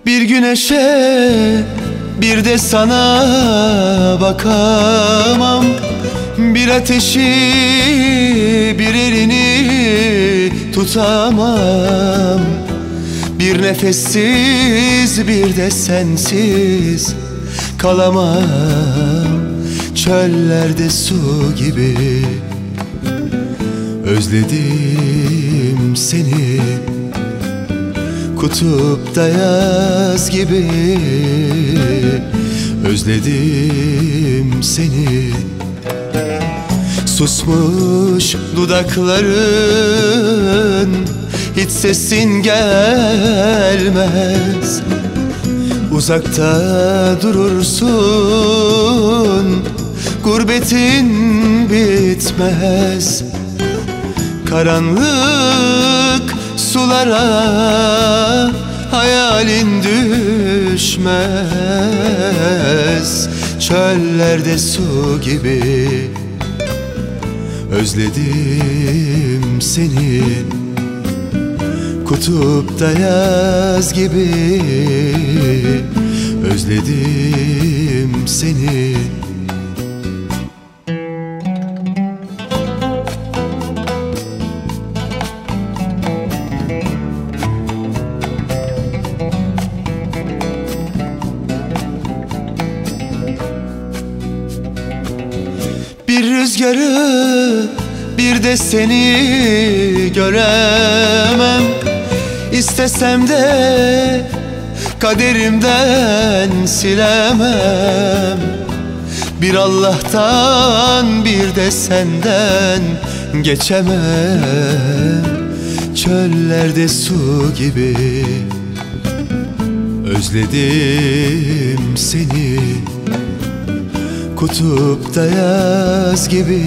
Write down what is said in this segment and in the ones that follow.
Bir güneşe, bir de sana bakamam. Bir ateşi, bir elini tutamam. Bir nefessiz, bir de sensiz kalamam. Çöllerde su gibi özledim seni, kutupta yaz gibi özledim seni. Susmuş dudakların, hiç sesin gelmez. Uzakta durursun, gurbetin bitmez. Karanlık sulara hayalin düşmez. Çöllerde su gibi özledim seni, kutupta yaz gibi özledim seni. Bir rüzgarı, bir de seni göremem. İstesem de kaderimden silemem. Bir Allah'tan, bir de senden geçemem. Çöllerde su gibi özledim seni, kutupta yaz gibi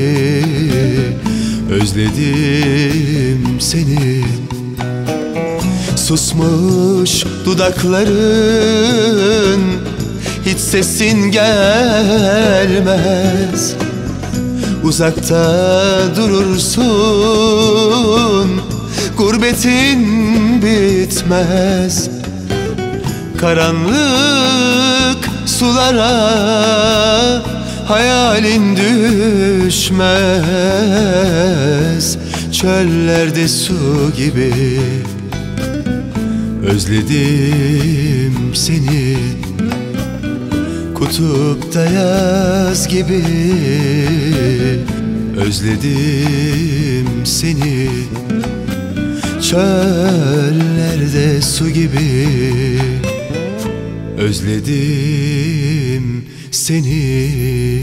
özledim seni. Susmuş dudakların, hiç sesin gelmez. Uzakta durursun, gurbetin bitmez. Karanlık sulara hayalin düşmez. Çöllerde su gibi özledim seni, kutupta yaz gibi özledim seni. Çöllerde su gibi özledim seni.